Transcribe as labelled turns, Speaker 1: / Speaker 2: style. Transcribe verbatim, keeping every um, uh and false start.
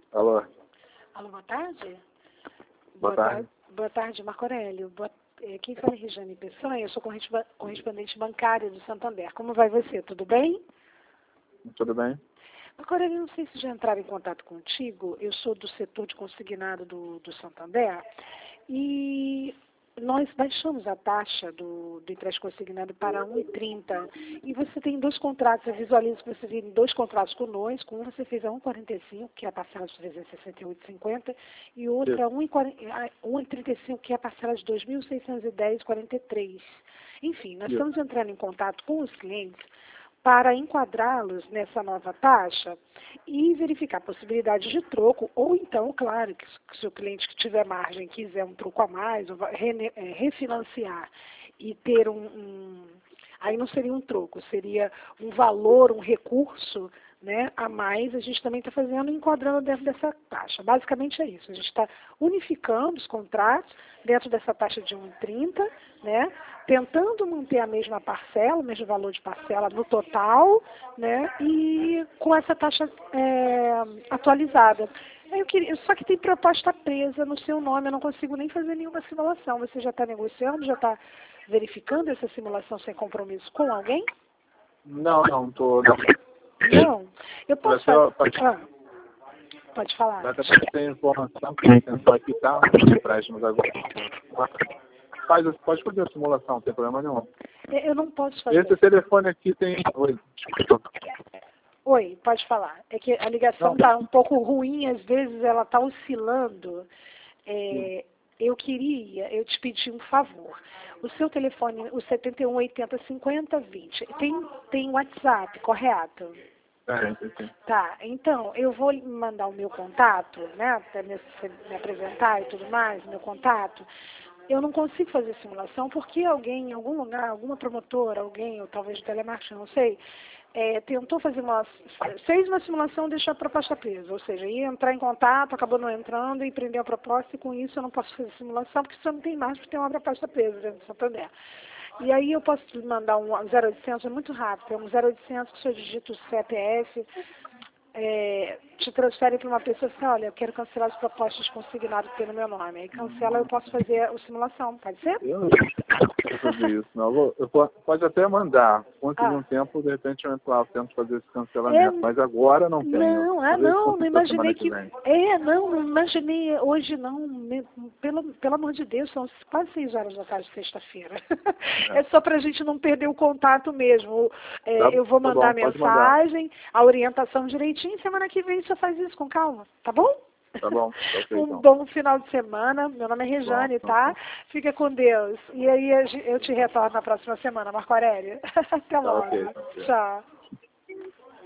Speaker 1: Alô?
Speaker 2: Alô, boa tarde?
Speaker 1: Boa tarde.
Speaker 2: Boa tarde, Marco Aurélio. Boa... eh, Quem fala é Regiane Peçanha, eu sou corresp- correspondente bancária do Santander. Como vai você? Tudo bem?
Speaker 1: Tudo bem?
Speaker 2: Marco Aurélio, não sei se já entraram em contato contigo, eu sou do setor de consignado do, do Santander e nós baixamos a taxa do, do empréstimo consignado para um vírgula trinta e você tem dois contratos, eu visualizo que você tem dois contratos conosco, um você fez a um vírgula quarenta e cinco, que é a parcela de trezentos e sessenta e oito reais e cinquenta centavos, e outro a um vírgula trinta e cinco, que é a parcela de dois mil seiscentos e dez reais e quarenta e três centavos. Enfim, nós estamos entrando em contato com os clientes para enquadrá-los nessa nova taxa e verificar a possibilidade de troco, ou então, claro, que se o cliente que tiver margem quiser um troco a mais, ou vai rene- é, refinanciar e ter um, um... Aí não seria um troco, seria um valor, um recurso, né, a mais, a gente também está fazendo, enquadrando dentro dessa taxa. Basicamente é isso, a gente está unificando os contratos dentro dessa taxa de um vírgula trinta, né, tentando manter a mesma parcela, o mesmo valor de parcela no total, né, e com essa taxa é, atualizada. Eu queria, só que tem proposta presa no seu nome, eu não consigo nem fazer nenhuma simulação. Você já está negociando, já está verificando essa simulação sem compromisso com alguém?
Speaker 1: Não, não, tô. Não.
Speaker 2: Não. Eu posso fazer.
Speaker 1: Pode,
Speaker 2: Ah, pode falar.
Speaker 1: até porque tem informação que a pessoa aqui está nos empréstimos agora. Faz, pode fazer a simulação, não tem problema nenhum.
Speaker 2: Eu não posso fazer.
Speaker 1: Esse telefone aqui tem. Oi, desculpa.
Speaker 2: Oi, pode falar. É que a ligação está um pouco ruim, às vezes ela está oscilando. É, eu queria, eu te pedi um favor. O seu telefone, o setenta e um, oitenta, cinquenta, vinte, tem, tem WhatsApp, correto?
Speaker 1: É, sim, sim.
Speaker 2: Tá, então, eu vou mandar o meu contato, né, para me, me apresentar e tudo mais, meu contato. Eu não consigo fazer simulação porque alguém, em algum lugar, alguma promotora, alguém, ou talvez de telemarketing, não sei, é, tentou fazer uma, fez uma simulação e deixou a proposta presa. Ou seja, ia entrar em contato, acabou não entrando e prendeu a proposta e com isso eu não posso fazer simulação porque você não tem mais porque tem uma proposta presa dentro do Santander. E aí eu posso lhe mandar um zero oitocentos, é muito rápido, é um zero oitocentos que o senhor digita o C P F, é, te transfere para uma pessoa assim, olha, eu quero cancelar as propostas consignadas pelo meu nome. Aí cancela, eu posso fazer a simulação, pode ser?
Speaker 1: Eu não vou fazer isso, não. Eu vou, eu po- pode até mandar. Conseguir
Speaker 2: Ah.
Speaker 1: um tempo, de repente eu entro lá, eu tento fazer esse cancelamento.
Speaker 2: É,
Speaker 1: Mas agora não tenho.
Speaker 2: não, ah
Speaker 1: Talvez
Speaker 2: não, não
Speaker 1: consiga semana
Speaker 2: imaginei que.
Speaker 1: vem.
Speaker 2: É, não, não imaginei hoje não. Me- Pelo, pelo amor de Deus, são quase seis horas da tarde de sexta-feira. É, só para a gente não perder o contato mesmo. É,
Speaker 1: Tá,
Speaker 2: eu vou
Speaker 1: tá
Speaker 2: mandar a
Speaker 1: bom, pode mandar.
Speaker 2: mensagem, a orientação direitinho, semana que vem você faz isso com calma, tá bom?
Speaker 1: Tá bom, tá ok,
Speaker 2: Um
Speaker 1: então.
Speaker 2: bom final de semana. Meu nome é Rejane,
Speaker 1: Bom,
Speaker 2: tá?
Speaker 1: bom.
Speaker 2: Fica com Deus. E aí eu te retorno na próxima semana, Marco Aurélio. Até
Speaker 1: Tá
Speaker 2: logo.
Speaker 1: ok.
Speaker 2: Tchau.